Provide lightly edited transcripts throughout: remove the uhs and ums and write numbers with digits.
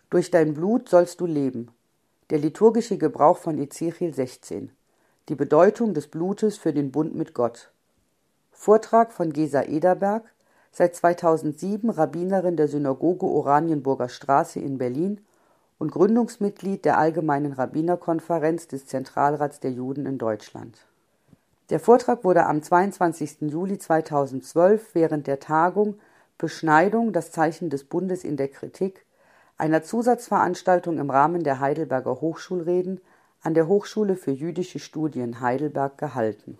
Durch dein Blut sollst du leben. Der liturgische Gebrauch von Ezechiel 16. Die Bedeutung des Blutes für den Bund mit Gott. Vortrag von Gesa Ederberg, seit 2007 Rabbinerin der Synagoge Oranienburger Straße in Berlin und Gründungsmitglied der Allgemeinen Rabbinerkonferenz des Zentralrats der Juden in Deutschland. Der Vortrag wurde am 22. Juli 2012 während der Tagung Beschneidung, das Zeichen des Bundes in der Kritik, einer Zusatzveranstaltung im Rahmen der Heidelberger Hochschulreden an der Hochschule für jüdische Studien Heidelberg gehalten.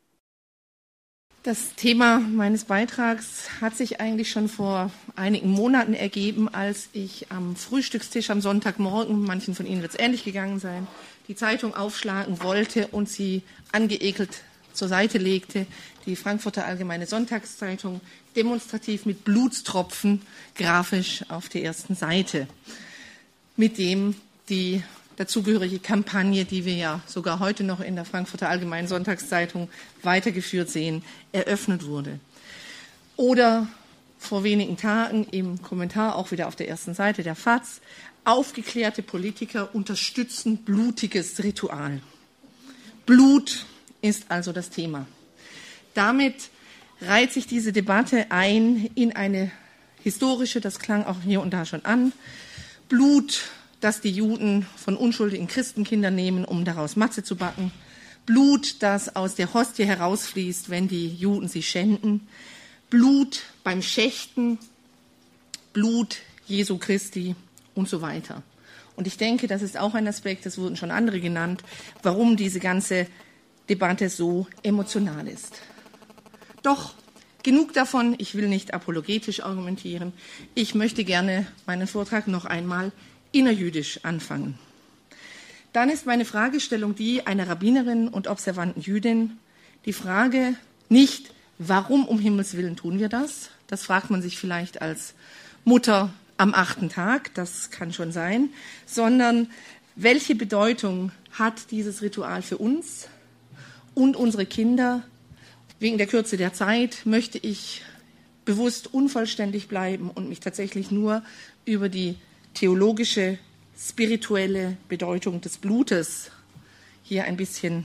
Das Thema meines Beitrags hat sich eigentlich schon vor einigen Monaten ergeben, als ich am Frühstückstisch am Sonntagmorgen, manchen von Ihnen wird es ähnlich gegangen sein, die Zeitung aufschlagen wollte und sie angeekelt zur Seite legte, die Frankfurter Allgemeine Sonntagszeitung, demonstrativ mit Blutstropfen grafisch auf der ersten Seite, mit dem die dazugehörige Kampagne, die wir ja sogar heute noch in der Frankfurter Allgemeinen Sonntagszeitung weitergeführt sehen, eröffnet wurde. Oder vor wenigen Tagen im Kommentar, auch wieder auf der ersten Seite der FAZ, aufgeklärte Politiker unterstützen blutiges Ritual. Blut ist also das Thema. Damit reiht sich diese Debatte ein in eine historische, das klang auch hier und da schon an, Blut, das die Juden von unschuldigen Christenkindern nehmen, um daraus Matze zu backen, Blut, das aus der Hostie herausfließt, wenn die Juden sie schänden, Blut beim Schächten, Blut Jesu Christi und so weiter. Und ich denke, das ist auch ein Aspekt, das wurden schon andere genannt, warum diese ganze Debatte so emotional ist. Doch genug davon, ich will nicht apologetisch argumentieren, ich möchte gerne meinen Vortrag noch einmal innerjüdisch anfangen. Dann ist meine Fragestellung die einer Rabbinerin und observanten Jüdin, die Frage nicht, warum um Himmels Willen tun wir das? Das fragt man sich vielleicht als Mutter am 8. Tag, das kann schon sein, sondern welche Bedeutung hat dieses Ritual für uns und unsere Kinder? Wegen der Kürze der Zeit möchte ich bewusst unvollständig bleiben und mich tatsächlich nur über die theologische, spirituelle Bedeutung des Blutes hier ein bisschen,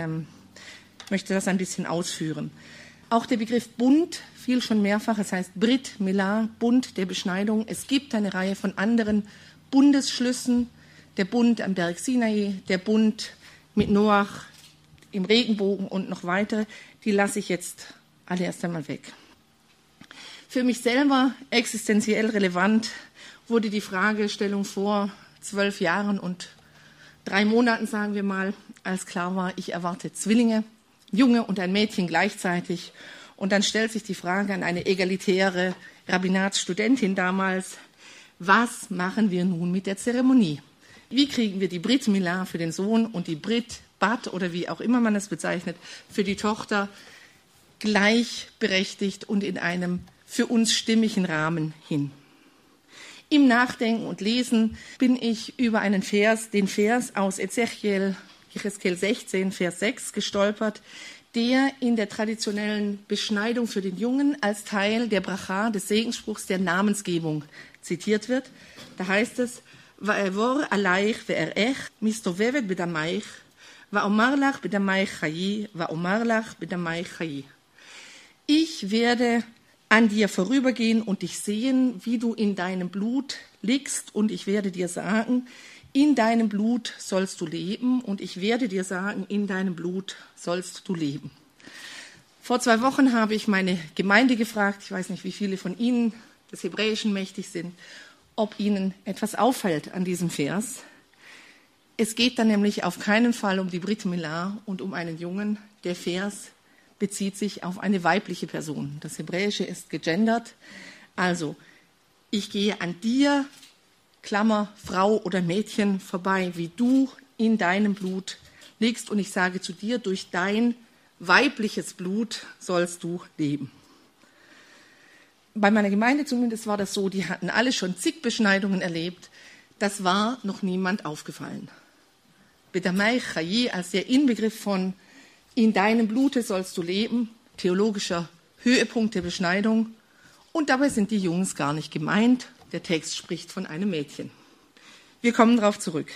möchte das ein bisschen ausführen. Auch der Begriff Bund fiel schon mehrfach, es heißt Brit Milah, Bund der Beschneidung. Es gibt eine Reihe von anderen Bundesschlüssen, der Bund am Berg Sinai, der Bund mit Noach im Regenbogen und noch weitere, die lasse ich jetzt alle erst einmal weg. Für mich selber existenziell relevant wurde die Fragestellung vor 12 Jahren und 3 Monaten, sagen wir mal, als klar war, ich erwarte Zwillinge, ein Junge und ein Mädchen gleichzeitig. Und dann stellt sich die Frage an eine egalitäre Rabbinatsstudentin damals, was machen wir nun mit der Zeremonie? Wie kriegen wir die Brit Milah für den Sohn und die Brit Bat oder wie auch immer man es bezeichnet, für die Tochter gleichberechtigt und in einem für uns stimmigen Rahmen hin? Im Nachdenken und Lesen bin ich über den Vers aus Ezechiel 16, Vers 6 gestolpert, der in der traditionellen Beschneidung für den Jungen als Teil der Bracha, des Segensspruchs der Namensgebung zitiert wird. Da heißt es, Va'evor aleich ve'erech mistovevet bedameich, va'omar lach bedameich chayi, va'omar lach bedameich chayi. Ich werde an dir vorübergehen und dich sehen, wie du in deinem Blut liegst, und ich werde dir sagen, in deinem Blut sollst du leben, und ich werde dir sagen, in deinem Blut sollst du leben. Vor 2 Wochen habe ich meine Gemeinde gefragt, ich weiß nicht, wie viele von Ihnen des Hebräischen mächtig sind, ob Ihnen etwas auffällt an diesem Vers. Es geht dann nämlich auf keinen Fall um die Brit Milah und um einen Jungen. Der Vers bezieht sich auf eine weibliche Person. Das Hebräische ist gegendert. Also, ich gehe an dir, Klammer, Frau oder Mädchen, vorbei, wie du in deinem Blut liegst, und ich sage zu dir, durch dein weibliches Blut sollst du leben. Bei meiner Gemeinde zumindest war das so, die hatten alle schon zig Beschneidungen erlebt. Das war noch niemand aufgefallen. Bedamei Chayi als der Inbegriff von in deinem Blute sollst du leben, theologischer Höhepunkt der Beschneidung. Und dabei sind die Jungs gar nicht gemeint. Der Text spricht von einem Mädchen. Wir kommen darauf zurück.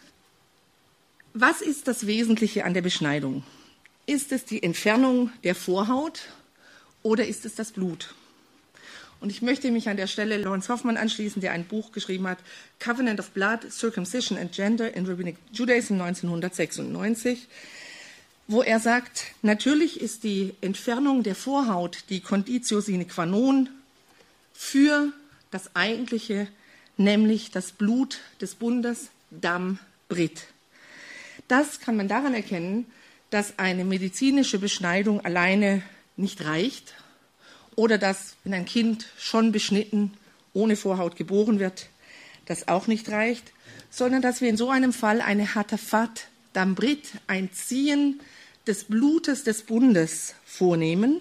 Was ist das Wesentliche an der Beschneidung? Ist es die Entfernung der Vorhaut oder ist es das Blut? Und ich möchte mich an der Stelle Lawrence Hoffman anschließen, der ein Buch geschrieben hat, Covenant of Blood, Circumcision and Gender in Rabbinic Judaism 1996, wo er sagt, natürlich ist die Entfernung der Vorhaut die Conditio sine qua non für das Eigentliche, nämlich das Blut des Bundes, Dam Brit. Das kann man daran erkennen, dass eine medizinische Beschneidung alleine nicht reicht oder dass, wenn ein Kind schon beschnitten, ohne Vorhaut geboren wird, das auch nicht reicht, sondern dass wir in so einem Fall eine Hatafat Dam Brit, ein Ziehen des Blutes des Bundes vornehmen.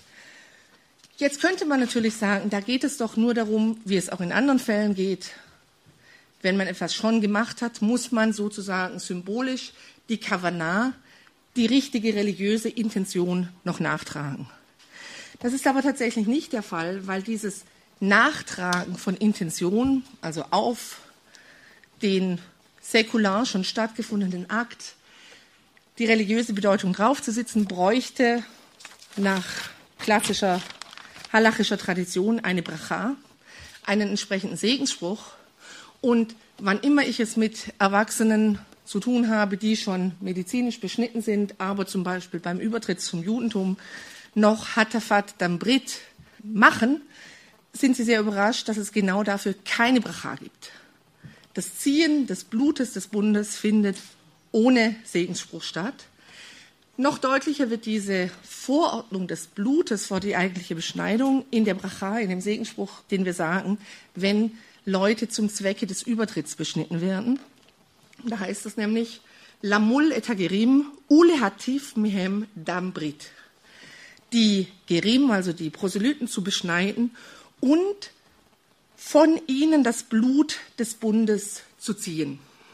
Jetzt könnte man natürlich sagen, da geht es doch nur darum, wie es auch in anderen Fällen geht. Wenn man etwas schon gemacht hat, muss man sozusagen symbolisch die Kavanah, die richtige religiöse Intention noch nachtragen. Das ist aber tatsächlich nicht der Fall, weil dieses Nachtragen von Intention, also auf den säkular schon stattgefundenen Akt, die religiöse Bedeutung draufzusitzen, bräuchte nach klassischer halachischer Tradition eine Bracha, einen entsprechenden Segensspruch. Und wann immer ich es mit Erwachsenen zu tun habe, die schon medizinisch beschnitten sind, aber zum Beispiel beim Übertritt zum Judentum noch Hatafat Dam Brit machen, sind sie sehr überrascht, dass es genau dafür keine Bracha gibt. Das Ziehen des Blutes des Bundes findet ohne Segensspruch statt. Noch deutlicher wird diese Vorordnung des Blutes vor die eigentliche Beschneidung in der Bracha, in dem Segensspruch, den wir sagen, wenn Leute zum Zwecke des Übertritts beschnitten werden. Da heißt es nämlich, Lamul et hagerim ule hatif mihem dam brit. Die Gerim, also die Proselyten, zu beschneiden und von ihnen das Blut des Bundes zu ziehen.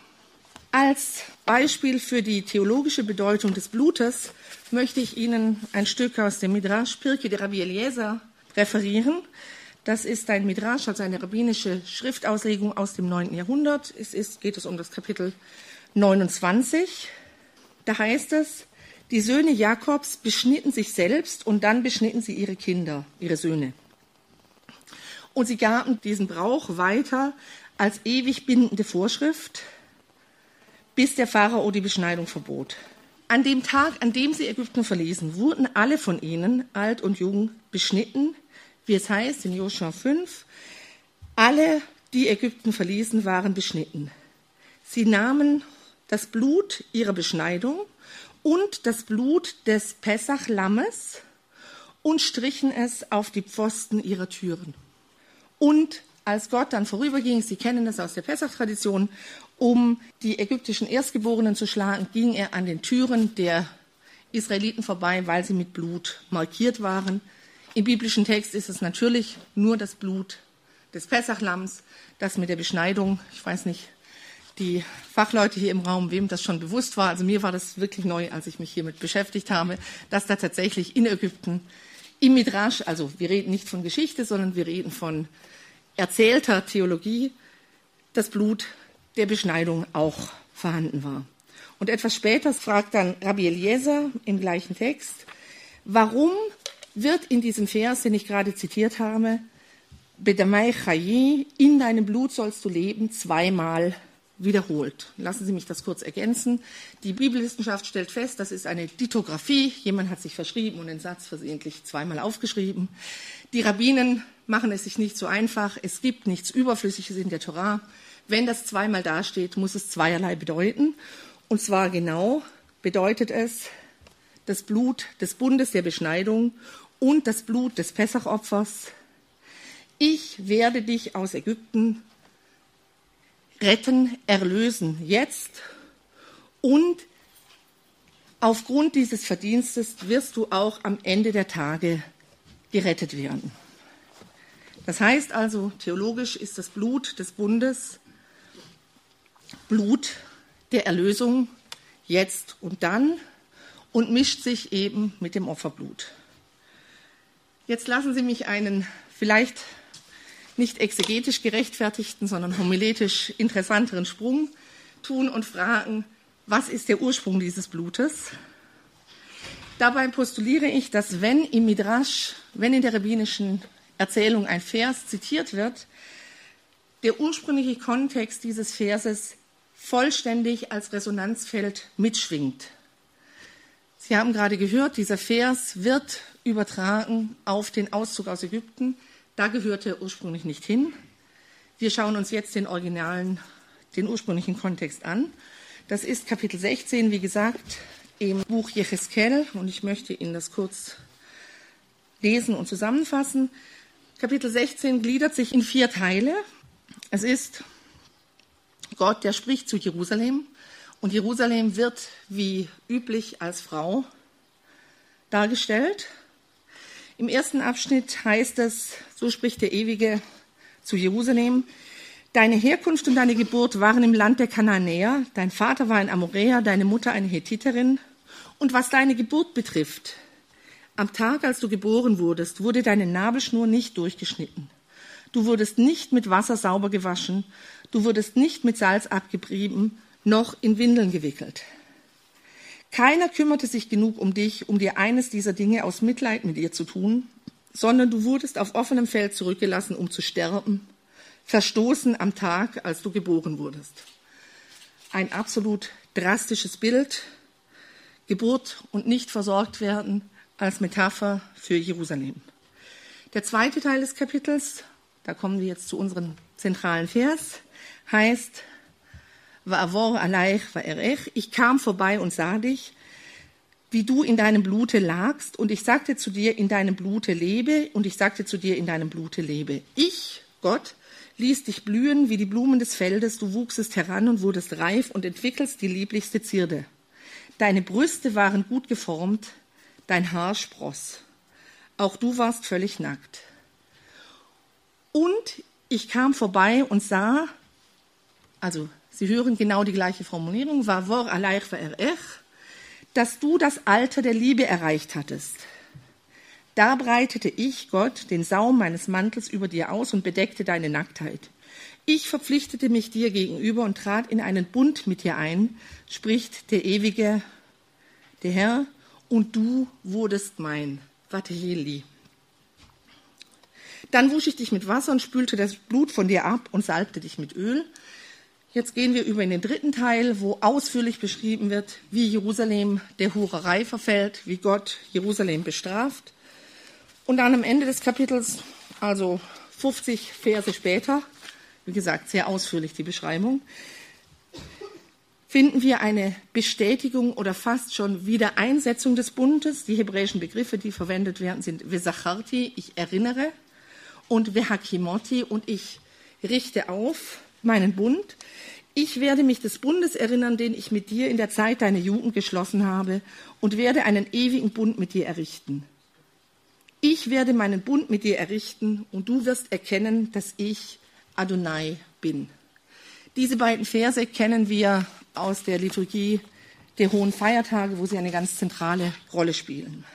Als Beispiel für die theologische Bedeutung des Blutes möchte ich Ihnen ein Stück aus dem Midrash Pirkei de Rabbi Eliezer referieren. Das ist ein Midrash, also eine rabbinische Schriftauslegung aus dem 9. Jahrhundert. Geht es um das Kapitel 29. Da heißt es, die Söhne Jakobs beschnitten sich selbst und dann beschnitten sie ihre Kinder, ihre Söhne. Und sie gaben diesen Brauch weiter als ewig bindende Vorschrift, bis der Pharao die Beschneidung verbot. An dem Tag, an dem sie Ägypten verließen, wurden alle von ihnen, alt und jung, beschnitten, wie es heißt in Josua 5, alle, die Ägypten verließen, waren beschnitten. Sie nahmen das Blut ihrer Beschneidung und das Blut des Pessach-Lammes und strichen es auf die Pfosten ihrer Türen. Und als Gott dann vorüberging, Sie kennen das aus der Pessach-Tradition, um die ägyptischen Erstgeborenen zu schlagen, ging er an den Türen der Israeliten vorbei, weil sie mit Blut markiert waren. Im biblischen Text ist es natürlich nur das Blut des Pessachlamms, das mit der Beschneidung, ich weiß nicht, die Fachleute hier im Raum, wem das schon bewusst war, also mir war das wirklich neu, als ich mich hiermit beschäftigt habe, dass da tatsächlich in Ägypten im Midrash, also wir reden nicht von Geschichte, sondern wir reden von erzählter Theologie, das Blut der Beschneidung auch vorhanden war. Und etwas später fragt dann Rabbi Eliezer im gleichen Text, warum wird in diesem Vers, den ich gerade zitiert habe, Bedamai Chayi, in deinem Blut sollst du leben, zweimal wiederholt. Lassen Sie mich das kurz ergänzen. Die Bibelwissenschaft stellt fest, das ist eine Dithografie. Jemand hat sich verschrieben und den Satz versehentlich zweimal aufgeschrieben. Die Rabbinen machen es sich nicht so einfach. Es gibt nichts Überflüssiges in der Torah. Wenn das zweimal dasteht, muss es zweierlei bedeuten. Und zwar genau bedeutet es das Blut des Bundes der Beschneidung und das Blut des Pessachopfers. Ich werde dich aus Ägypten retten, erlösen, jetzt. Und aufgrund dieses Verdienstes wirst du auch am Ende der Tage gerettet werden. Das heißt also, theologisch ist das Blut des Bundes Blut der Erlösung jetzt und dann und mischt sich eben mit dem Opferblut. Jetzt lassen Sie mich einen vielleicht nicht exegetisch gerechtfertigten, sondern homiletisch interessanteren Sprung tun und fragen, was ist der Ursprung dieses Blutes? Dabei postuliere ich, dass wenn im Midrash, wenn in der rabbinischen Erzählung ein Vers zitiert wird, der ursprüngliche Kontext dieses Verses vollständig als Resonanzfeld mitschwingt. Sie haben gerade gehört, dieser Vers wird übertragen auf den Auszug aus Ägypten. Da gehört er ursprünglich nicht hin. Wir schauen uns jetzt den ursprünglichen Kontext an. Das ist Kapitel 16, wie gesagt, im Buch Jecheskel. Und ich möchte Ihnen das kurz lesen und zusammenfassen. Kapitel 16 gliedert sich in 4 Teile. Es ist Gott, der spricht zu Jerusalem. Und Jerusalem wird wie üblich als Frau dargestellt. Im ersten Abschnitt heißt es, so spricht der Ewige zu Jerusalem: Deine Herkunft und deine Geburt waren im Land der Kanaanäer, dein Vater war ein Amoräer, deine Mutter eine Hethiterin. Und was deine Geburt betrifft, am Tag, als du geboren wurdest, wurde deine Nabelschnur nicht durchgeschnitten. Du wurdest nicht mit Wasser sauber gewaschen, du wurdest nicht mit Salz abgerieben, noch in Windeln gewickelt. Keiner kümmerte sich genug um dich, um dir eines dieser Dinge aus Mitleid mit dir zu tun, sondern du wurdest auf offenem Feld zurückgelassen, um zu sterben, verstoßen am Tag, als du geboren wurdest. Ein absolut drastisches Bild, Geburt und nicht versorgt werden als Metapher für Jerusalem. Der zweite Teil des Kapitels, da kommen wir jetzt zu unserem zentralen Vers, heißt: Va'avor aleich va'erech, ich kam vorbei und sah dich, wie du in deinem Blute lagst, und ich sagte zu dir, in deinem Blute lebe, und ich sagte zu dir, in deinem Blute lebe. Ich, Gott, ließ dich blühen wie die Blumen des Feldes, du wuchsest heran und wurdest reif und entwickelst die lieblichste Zierde. Deine Brüste waren gut geformt, dein Haar spross. Auch du warst völlig nackt. Und ich kam vorbei und sah, also Sie hören genau die gleiche Formulierung, Va'avor aleich va'erech, dass du das Alter der Liebe erreicht hattest. Da breitete ich, Gott, den Saum meines Mantels über dir aus und bedeckte deine Nacktheit. Ich verpflichtete mich dir gegenüber und trat in einen Bund mit dir ein, spricht der Ewige, der Herr, und du wurdest mein. Vateheli. Dann wusch ich dich mit Wasser und spülte das Blut von dir ab und salbte dich mit Öl. Jetzt gehen wir über in den dritten Teil, wo ausführlich beschrieben wird, wie Jerusalem der Hurerei verfällt, wie Gott Jerusalem bestraft. Und dann am Ende des Kapitels, also 50 Verse später, wie gesagt, sehr ausführlich die Beschreibung, finden wir eine Bestätigung oder fast schon Wiedereinsetzung des Bundes. Die hebräischen Begriffe, die verwendet werden, sind Vezacharti, ich erinnere, und Vehakimoti, und ich richte auf meinen Bund. Ich werde mich des Bundes erinnern, den ich mit dir in der Zeit deiner Jugend geschlossen habe, und werde einen ewigen Bund mit dir errichten. Ich werde meinen Bund mit dir errichten, und du wirst erkennen, dass ich Adonai bin. Diese beiden Verse kennen wir aus der Liturgie der hohen Feiertage, wo sie eine ganz zentrale Rolle spielen.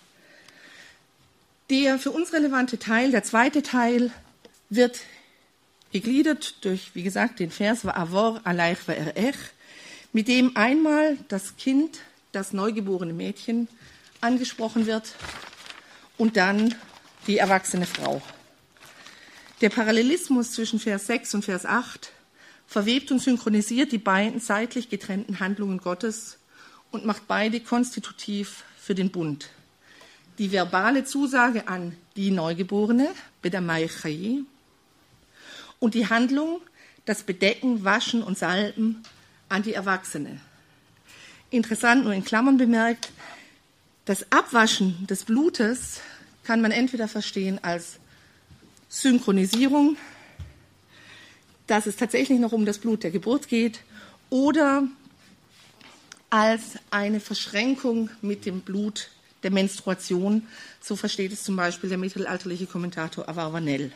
Der für uns relevante Teil, der zweite Teil, wird gegliedert durch, wie gesagt, den Vers Va'avor aleich va'erech, mit dem einmal das Kind, das neugeborene Mädchen, angesprochen wird und dann die erwachsene Frau. Der Parallelismus zwischen Vers 6 und Vers 8 verwebt und synchronisiert die beiden zeitlich getrennten Handlungen Gottes und macht beide konstitutiv für den Bund. Die verbale Zusage an die Neugeborene, Bedamai Chai, und die Handlung, das Bedecken, Waschen und Salben an die Erwachsene. Interessant, nur in Klammern bemerkt, das Abwaschen des Blutes kann man entweder verstehen als Synchronisierung, dass es tatsächlich noch um das Blut der Geburt geht, oder als eine Verschränkung mit dem Blut der Menstruation. So versteht es zum Beispiel der mittelalterliche Kommentator Abarbanel.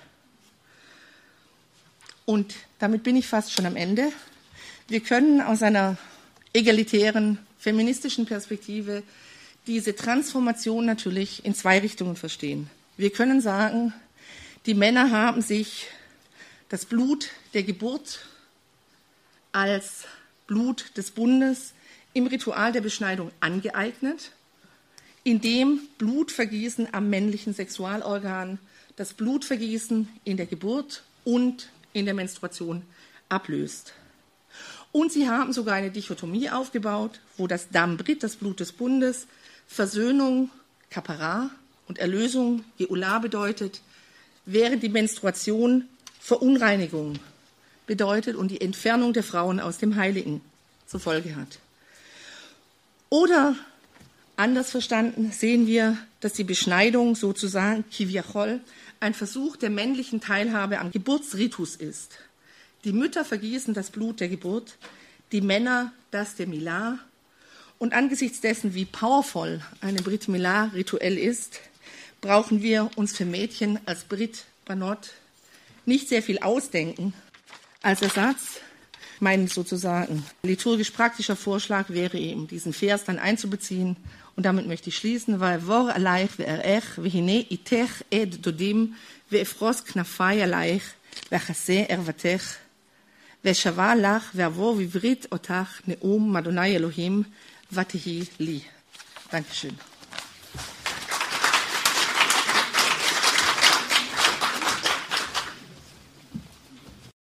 Und damit bin ich fast schon am Ende. Wir können aus einer egalitären, feministischen Perspektive diese Transformation natürlich in zwei Richtungen verstehen. Wir können sagen, die Männer haben sich das Blut der Geburt als Blut des Bundes im Ritual der Beschneidung angeeignet, indem Blutvergießen am männlichen Sexualorgan das Blutvergießen in der Geburt und in der Menstruation ablöst. Und sie haben sogar eine Dichotomie aufgebaut, wo das Dam Brit, das Blut des Bundes, Versöhnung, Kapara und Erlösung, Geula bedeutet, während die Menstruation Verunreinigung bedeutet und die Entfernung der Frauen aus dem Heiligen zur Folge hat. Oder anders verstanden sehen wir, dass die Beschneidung sozusagen Kivyachol ein Versuch der männlichen Teilhabe am Geburtsritus ist. Die Mütter vergießen das Blut der Geburt, die Männer das der Milah. Und angesichts dessen, wie powerful eine Brit Milah rituell ist, brauchen wir uns für Mädchen als Brit Banot nicht sehr viel ausdenken. Als Ersatz, mein sozusagen liturgisch-praktischer Vorschlag wäre eben, diesen Vers dann einzubeziehen. Und damit möchte ich schließen, weil vor aleich ve'erech v'hine itech ed dodim ve'efros knafai aleich ve'chaseh ervatech ve'shava lach ve'avo vivrit otach neum Madonai Elohim vatihi li. Dankeschön.